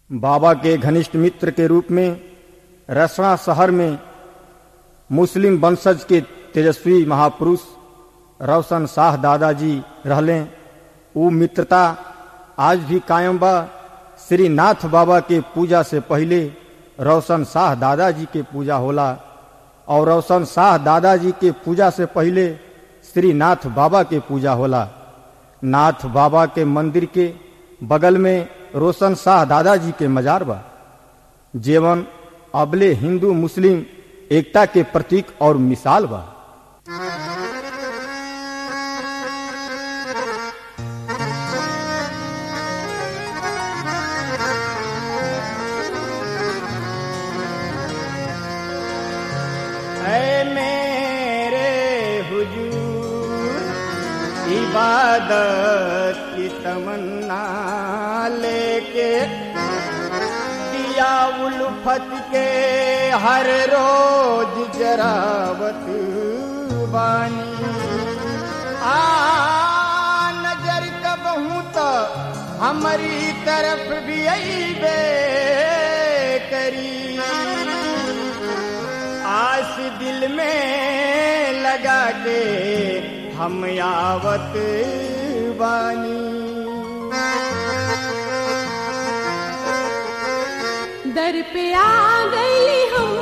बाबा के घनिष्ठ मित्र के रूप में रसना शहर में मुस्लिम वंशज के तेजस्वी महापुरुष रोशन शाह दादाजी रहले। वो मित्रता आज भी कायम बा। श्री नाथ बाबा के पूजा से पहले रोशन शाह दादाजी के पूजा होला और रोशन शाह दादाजी के पूजा से पहले श्री नाथ बाबा के पूजा होला। नाथ बाबा के मंदिर के बगल में रोशन शाह दादाजी के मजार बा, जेवन अबले हिंदू मुस्लिम एकता के प्रतीक और मिसाल बा। इबादत की तमन्ना लेके दिया उल्फत के हर रोज जरावत बानी। नजर कब हूँ तो हमारी तरफ भी अइबे करी, आस दिल में लगा के हम आवत बानी। दर पे आ गई हम